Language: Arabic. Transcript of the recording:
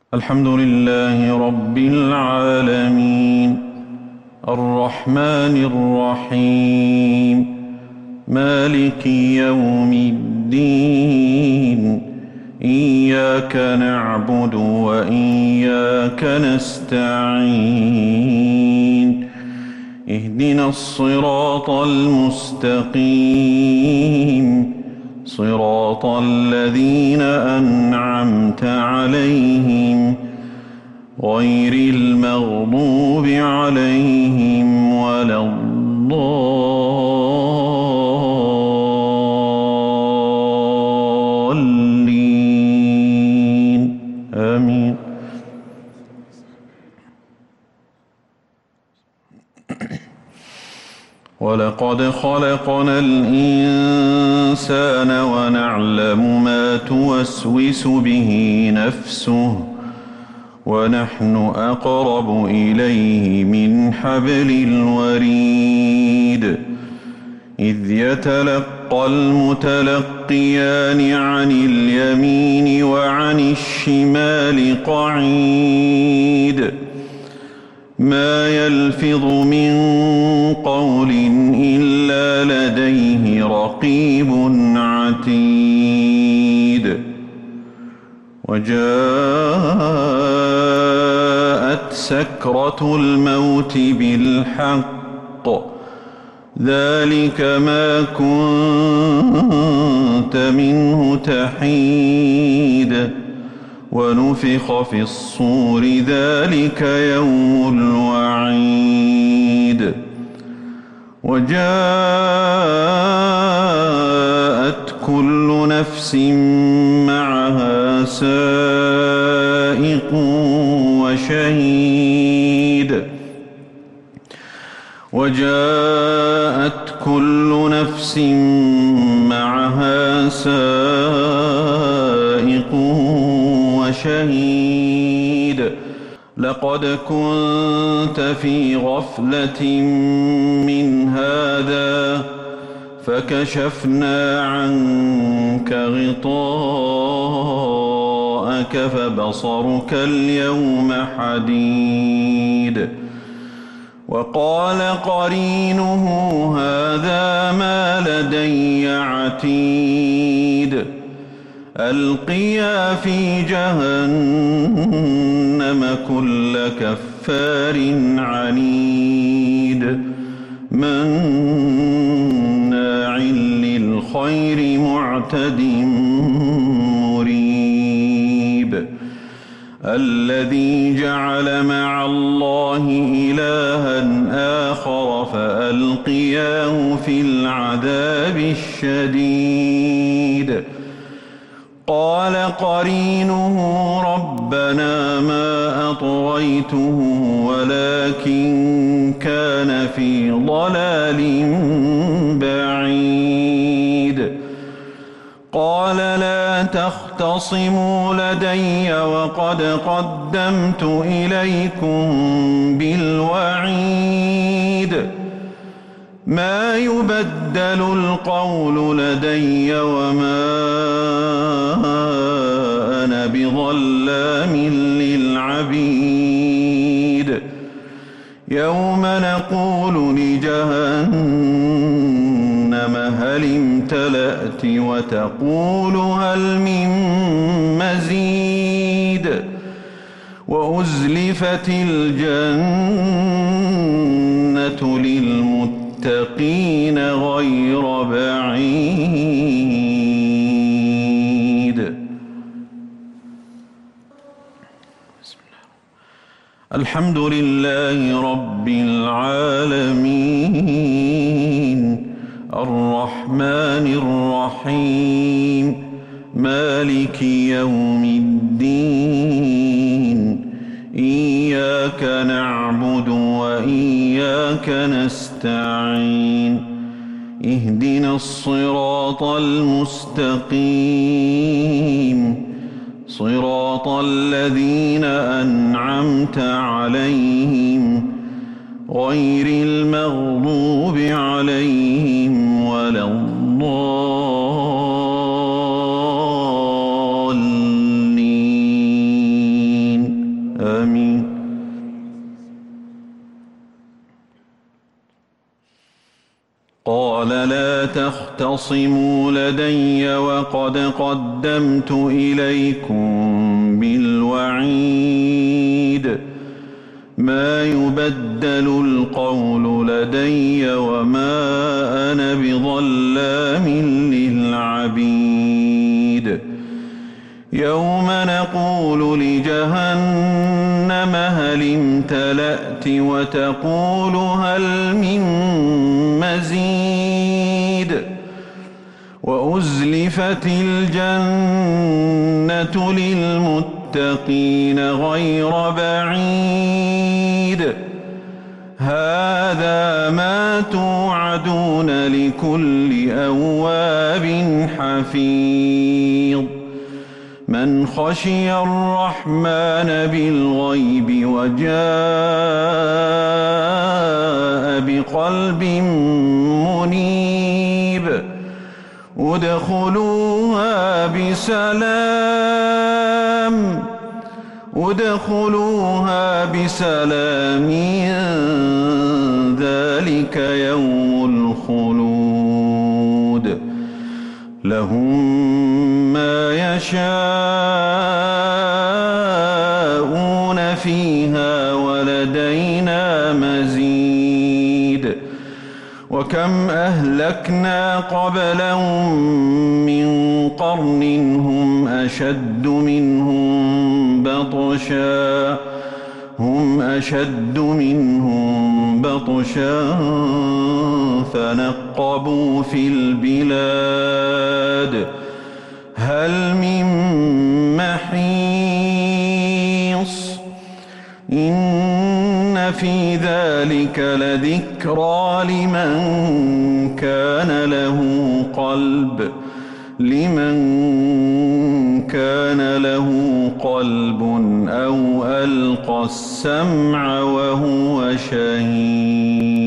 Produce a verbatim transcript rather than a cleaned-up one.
الحمد لله رب العالمين الرحمن الرحيم مالك يوم الدين إياك نعبد وإياك نستعين اهدنا الصراط المستقيم صراط الذين أنعمت عليهم غير المغضوب عليهم ولا الضالين آمين. ولقد خلقنا الإنسان ونعلم ما توسوس به نفسه ونحن أقرب إليه من حبل الوريد إذ يتلقى المتلقيان عن اليمين وعن الشمال قعيد ما يلفظ من قول إلا لديه رقيب عتيد وجاءت سكرة الموت بالحق ذلك ما كنت منه تحيد ونفخ في الصور ذلك يوم الوعيد وجاءت كل نفس معها سائق وشهيد وجاءت كل نفس معها سائق وشهيد لقد كنت في غفلة من هذا فكشفنا عنك غطاءك فبصرك اليوم حديد وقال قرينه هذا ما لدي عتيد ألقيا في جهنم كل كفار عنيد مناع للخير معتد مريب الذي جعل مع الله إلها آخر فألقياه في العذاب الشديد قال قرينه ربنا ما أطغيته ولكن كان في ضلال بعيد قال لا تختصموا لدي وقد قدمت إليكم بالوعيد ما يبدل القول لدي وما أنا بظلام للعبيد يوم نقول لجهنم هل امتلأت وتقول هل من مزيد وأزلفت الجنة للمتقين غير بعيد. بسم الله. الحمد لله رب العالمين الرحمن الرحيم مالك يوم الدين إياك نعبد وإياك نستعين اهدنا الصراط المستقيم صراط الذين أنعمت عليهم غير المغضوب عليهم ولا الضالين قال لا تختصموا لدي وقد قدمت إليكم بالوعيد ما يبدل القول لدي وما أنا بظلام للعبيد يوم نقول لجهنم هل امتلأت وتقول هل من مزيد وأزلفت الجنة للمتقين غير بعيد هذا ما توعدون لكل أواب حفيظ من خشي الرحمن بالغيب وجاء بقلب منيب ادخلوها بسلام ادخلوها بسلام ذلك يوم الخلود لهم ما يشاءون فيها ولدينا مزيد وكم أهلكنا قبلهم من قرن هم أشد منهم بطشا هم أشد منهم بطشا فنقبوا في البلاد هل من محيص إن في ذلك لذكرى لمن كان له قلب لمن كان له قلب أو ألقى السمع وهو شهيد